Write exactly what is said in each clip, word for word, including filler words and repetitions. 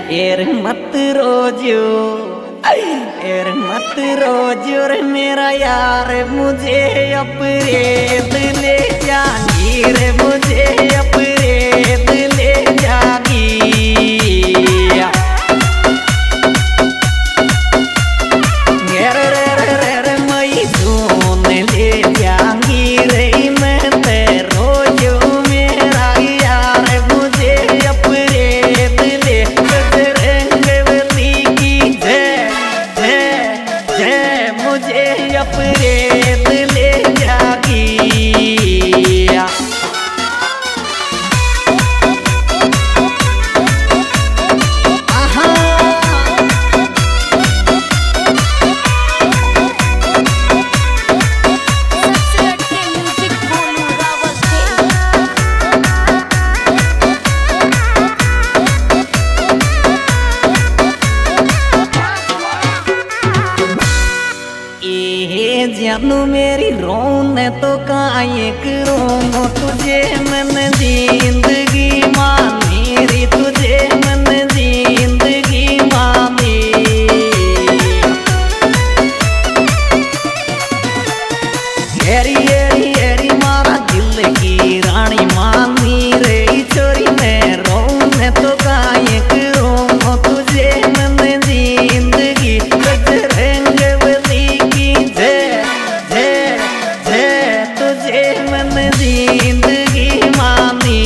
एर मत रोजो एर मत रोजो रे मेरा यार मुझे अपरेत ले जागी रे मुझे अपरेत ले जागी एर रे रे रे रे मई धून ले जागी रे मैं ते रोजो मेरा यार मुझे अपरेत ले बजरंगबली की जय जय जय मुझे अपरेत ले जागी जानू मेरी रोन तो काये करूँ तुझे मन जिंदगी मानी रे तुझे मन जिंदगी मानी हेरी हेरी हेरी मारा दिल की रानी मानी रे छोरी मैं रोन तो काये करूँ तुझे मन जिंदगी बजरंगबली की जय तुझे मन जिंदगी मानी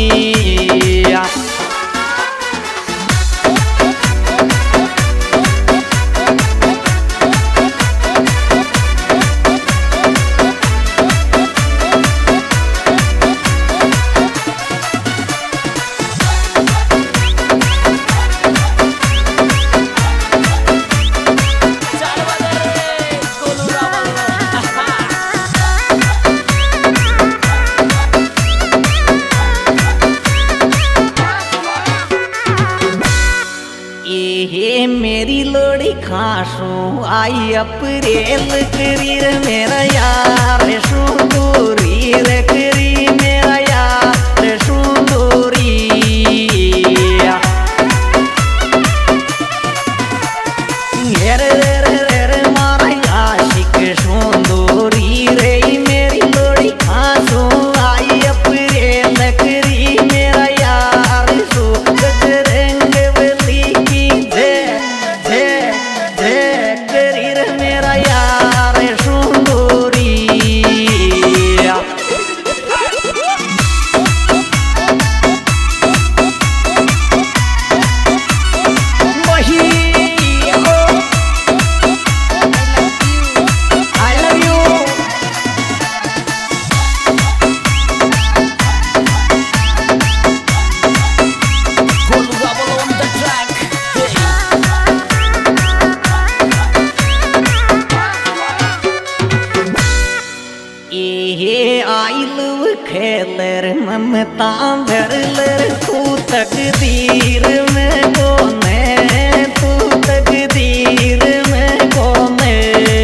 ये मेरी लोड़ी खासू आई अप्रैल करी रे मेरा यार सुंदूरी रे करी मेरा यार सुंदूरी रे रे रे रे मारा आशिक सुंदूरी रे मेरी लोड़ी खासू आई अप्रैल करी मेरा यार सु बजरंगबली की जय जय जय करी रे मेरा यार सुंदूरी खेलर ममता भरलर तू तकदीर में कोने तू तकदीर में कोने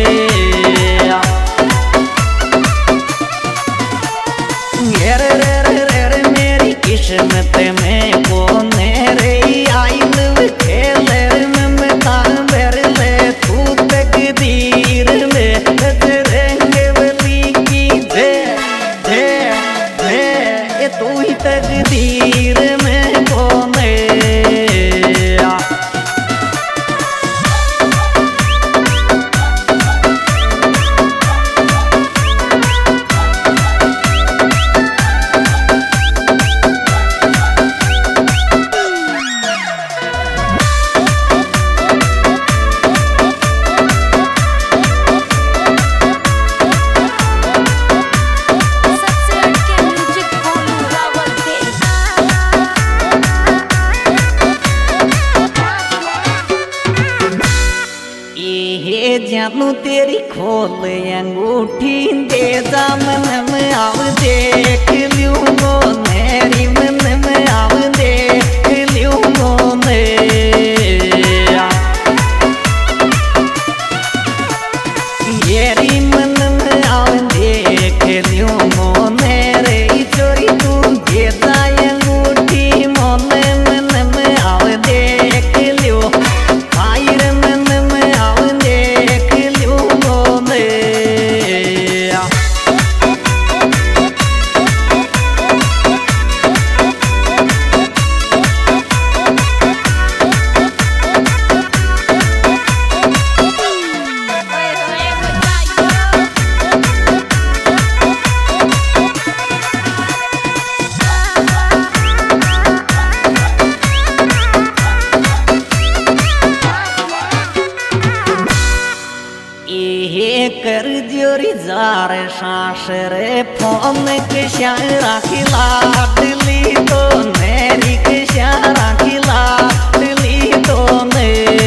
रे रे रे रे रे मेरी किस्मत में कोने रे आइल खेलर ममता भरलर तू तकदीर में बजरंगबली की जय जय तू ही तकदीर में कोने जानू तेरी खोल अंगूठी दे दामन में आव देख लियो मेरी मन में आव देख लियो मोने येरी मन में आव देख लियो मोने रे चोरी तू दे दा अंगूठी मोने मन में आव देख जार सासरे फोन के श्यारा की लाडली तो मेरी के श्यारा की लाडली तो ने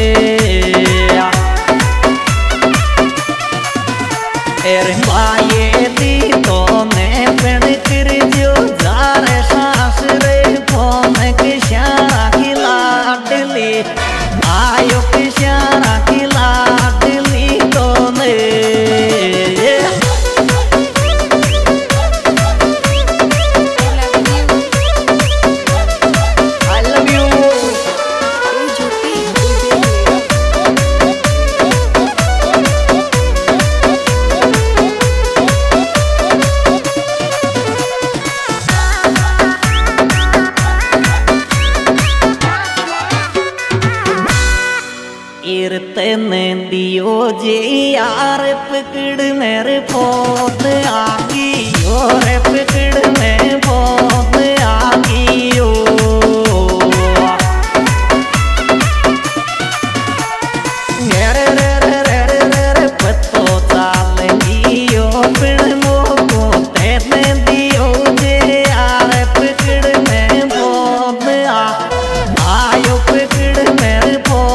एर बाये दी तो मैं पेड़ कर जो जार सासरे फोन के श्यारा की लाडली आयो के श्यारा की लाडली तो ने तेने दियो जे यार पकड़ मेरे फोन आगी और पकड़ में फोन आगी ओ रे रे रे रे रे रे पतो चालेगी ओ पिण मोको तेने दियो जे यार पकड़ में फोन आ आयो पकड़ मेरे फोन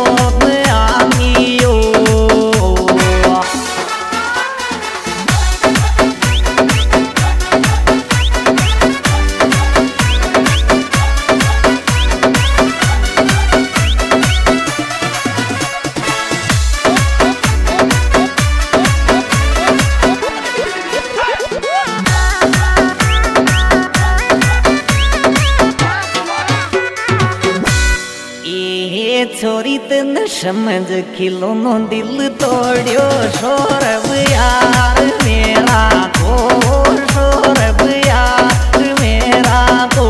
छोरी तन समझ खिलौनो दिल तोड़ियो सौरभ यार मेरा को सौरभ यार मेरा को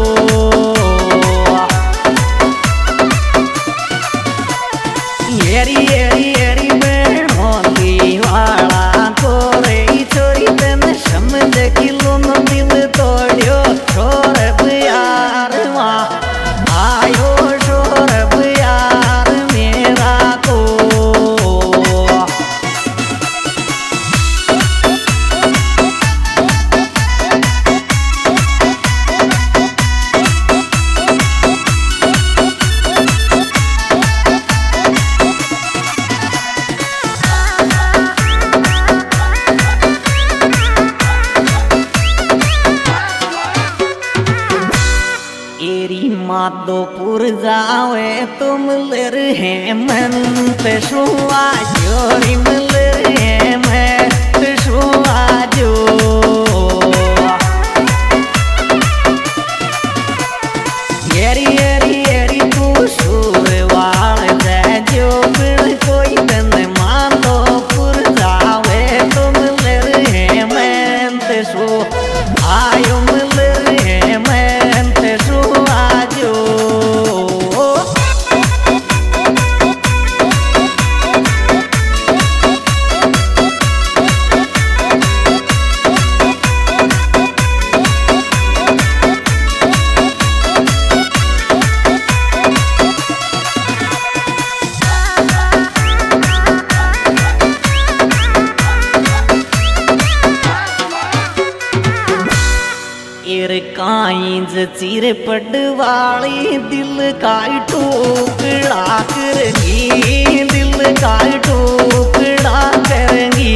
येरी येरी येरी बहनों दीवाला को रे छोरी तन समझ खिलौनो दिल तोड़ियो सौरभ यार माँ आयो सौरभ माधोपुर जावे तुम लर है मन तशुआ जोरी मलर है मैं तशुआ जो येरी येरी येरी तू सुर वाल दे जो बिन कोई तन माधोपुर जावे तुम लर है मैं तशु आयो मलर है मैं तशुआ जो काइंज चिर पडवाली दिल काई टोकड़ा करेंगी दिल काई टोकड़ा करेंगी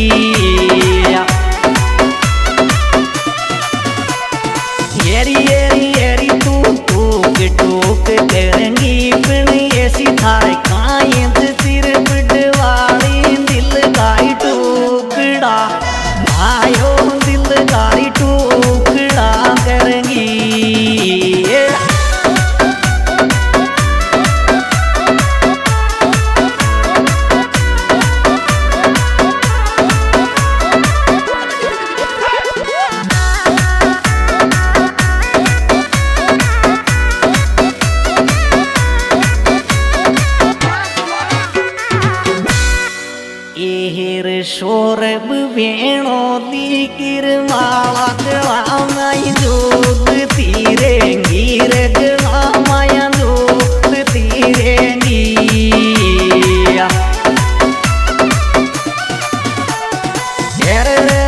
येरी येरी येरी तू टोक टोक करेंगी फिर ऐसी थारे काइंज चिर पडवाली दिल काई टोकड़ा आयो दिल काई टोकड़ा करेंगी सौरभ वेणो दी किरमाला गला माई जोत तीरेंगी रे गला माया जोत तीरेंगी रे रे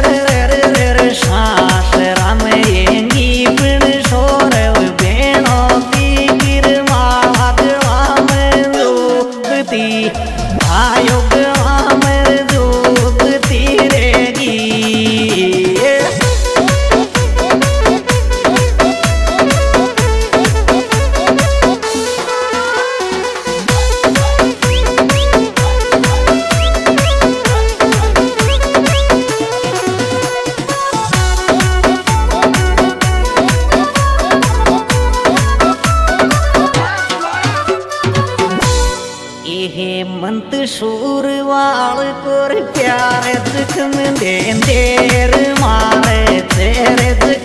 हेमंत शूरवाल कोर प्यारे दुख में देर मारे तेरे